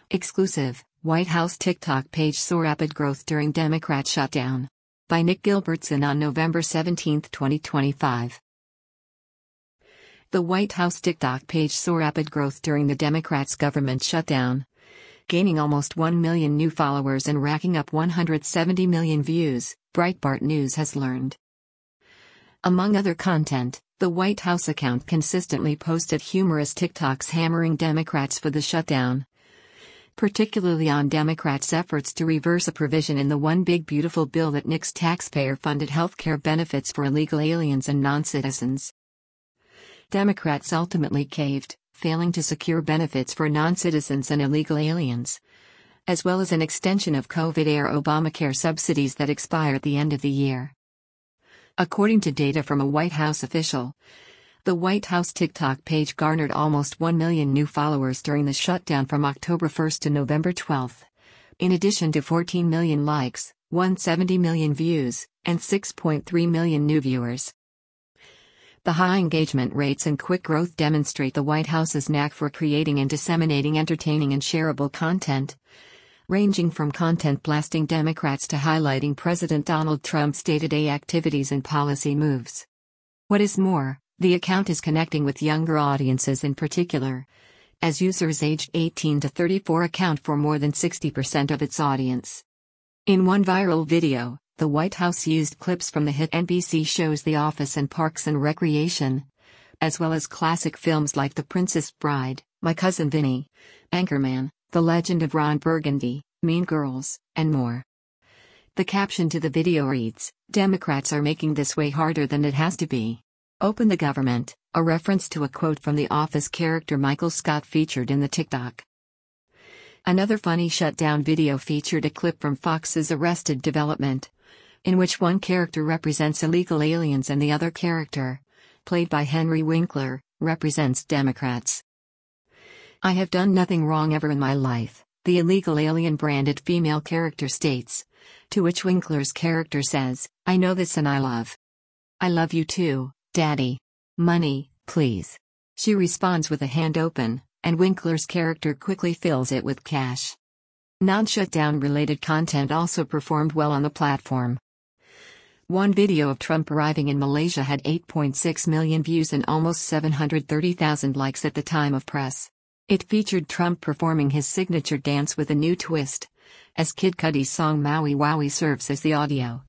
Exclusive, White House TikTok page saw rapid growth during Democrat shutdown. By Nick Gilbertson on November 17, 2025. The White House TikTok page saw rapid growth during the Democrats' government shutdown, gaining almost 1 million new followers and racking up 170 million views, Breitbart News has learned. Among other content, the White House account consistently posted humorous TikToks hammering Democrats for the shutdown, particularly on Democrats' efforts to reverse a provision in the One Big Beautiful Bill that nixed taxpayer-funded healthcare benefits for illegal aliens and non-citizens. Democrats ultimately caved, failing to secure benefits for non-citizens and illegal aliens, as well as an extension of COVID-era Obamacare subsidies that expire at the end of the year. According to data from a White House official, the White House TikTok page garnered almost 1 million new followers during the shutdown from October 1 to November 12, in addition to 14 million likes, 170 million views, and 6.3 million new viewers. The high engagement rates and quick growth demonstrate the White House's knack for creating and disseminating entertaining and shareable content, ranging from content blasting Democrats to highlighting President Donald Trump's day-to-day activities and policy moves. What is more, the account is connecting with younger audiences in particular, as users aged 18 to 34 account for more than 60% of its audience. In one viral video, the White House used clips from the hit NBC shows The Office and Parks and Recreation, as well as classic films like The Princess Bride, My Cousin Vinny, Anchorman, The Legend of Ron Burgundy, Mean Girls, and more. The caption to the video reads, "Democrats are making this way harder than it has to be. Open the government," a reference to a quote from The Office character Michael Scott featured in the TikTok. Another funny shutdown video featured a clip from Fox's Arrested Development, in which one character represents illegal aliens and the other character, played by Henry Winkler, represents Democrats. "I have done nothing wrong ever in my life," the illegal alien branded female character states, to which Winkler's character says, "I know this and I love you too, Daddy. Money, please." She responds with a hand open, and Winkler's character quickly fills it with cash. Non-shutdown related content also performed well on the platform. One video of Trump arriving in Malaysia had 8.6 million views and almost 730,000 likes at the time of press. It featured Trump performing his signature dance with a new twist, as Kid Cudi's song Maui Wowie serves as the audio.